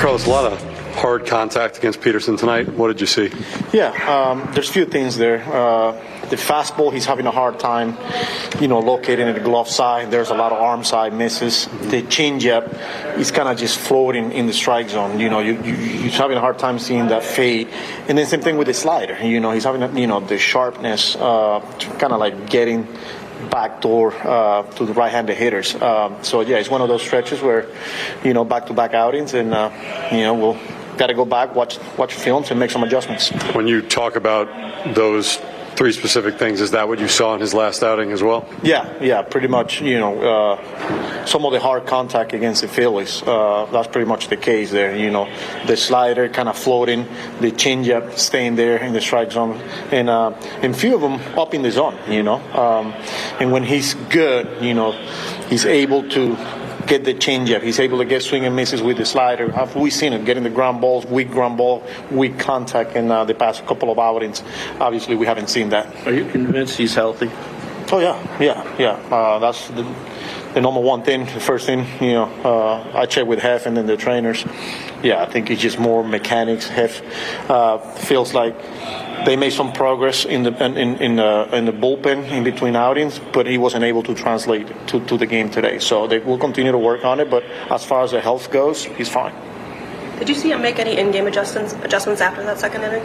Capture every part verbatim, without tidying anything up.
Carlos, a lot of hard contact against Peterson tonight. What did you see? Yeah, um, there's a few things there. Uh, the fastball, he's having a hard time, you know, locating at the glove side. There's a lot of arm side misses. The changeup, he's kind of just floating in the strike zone. You know, you, you, he's having a hard time seeing that fade. And then same thing with the slider. You know, he's having, you know, the sharpness, uh, kind of like getting backdoor uh, to the right-handed hitters. Um, so yeah, it's one of those stretches where, you know, back-to-back outings, and uh, you know, we'll got to go back, watch watch films, and make some adjustments. When you talk about those three specific things, is that what you saw in his last outing as well? Yeah, yeah, pretty much. You know, uh, some of the hard contact against the Phillies, uh, that's pretty much the case there. You know, the slider kind of floating, the changeup staying there in the strike zone, and uh, and few of them up in the zone. You know, um, and when he's good, you know, he's able to get the changeup. He's able to get swing and misses with the slider. Have we seen him getting the ground balls, weak ground ball, weak contact in uh, the past couple of outings? Obviously, we haven't seen that. Are you convinced he's healthy? Oh yeah, yeah, yeah. Uh, that's the, the number one thing. The first thing, you know, uh, I check with Hef and then the trainers. Yeah, I think it's just more mechanics. Hef uh, feels like they made some progress in the in in the, in the bullpen in between outings, but he wasn't able to translate to, to the game today. So they will continue to work on it. But as far as the health goes, he's fine. Did you see him make any in-game adjustments adjustments after that second inning?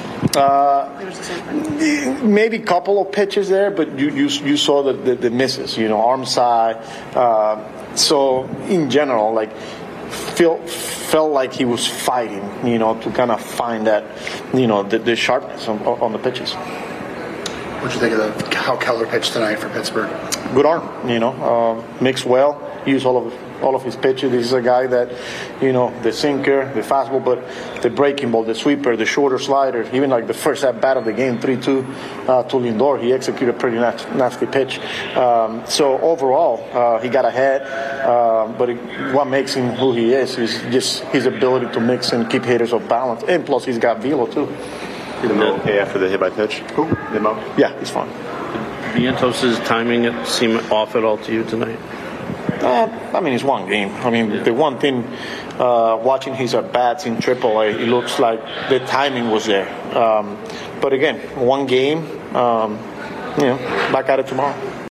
Uh, maybe a couple of pitches there, but you you, you saw the, the, the misses. You know, arm side. Uh, so in general, like. Feel, felt like he was fighting, you know, to kind of find that, you know, the, the sharpness on, on the pitches. What did you think of the, how Keller pitched tonight for Pittsburgh? Good arm, you know, uh, mixed well, used all of all of his pitches. This is a guy that, you know, the sinker, the fastball, but the breaking ball, the sweeper, the shorter slider, even like the first at bat of the game, three two uh, to Lindor, he executed a pretty nasty, nasty pitch. Um, so overall, uh, he got ahead, uh, but it, what makes him who he is is just his ability to mix and keep hitters off balance, and plus he's got velo too. Did Mo okay after the hit by pitch? Who? Did Mo? Yeah, he's fine. Vientos' timing it seem off at all to you tonight? Uh, I mean, it's one game. I mean, yeah. The one thing, uh, watching his at-bats in triple A, it looks like the timing was there. Um, but again, one game, um, you know, back at it tomorrow.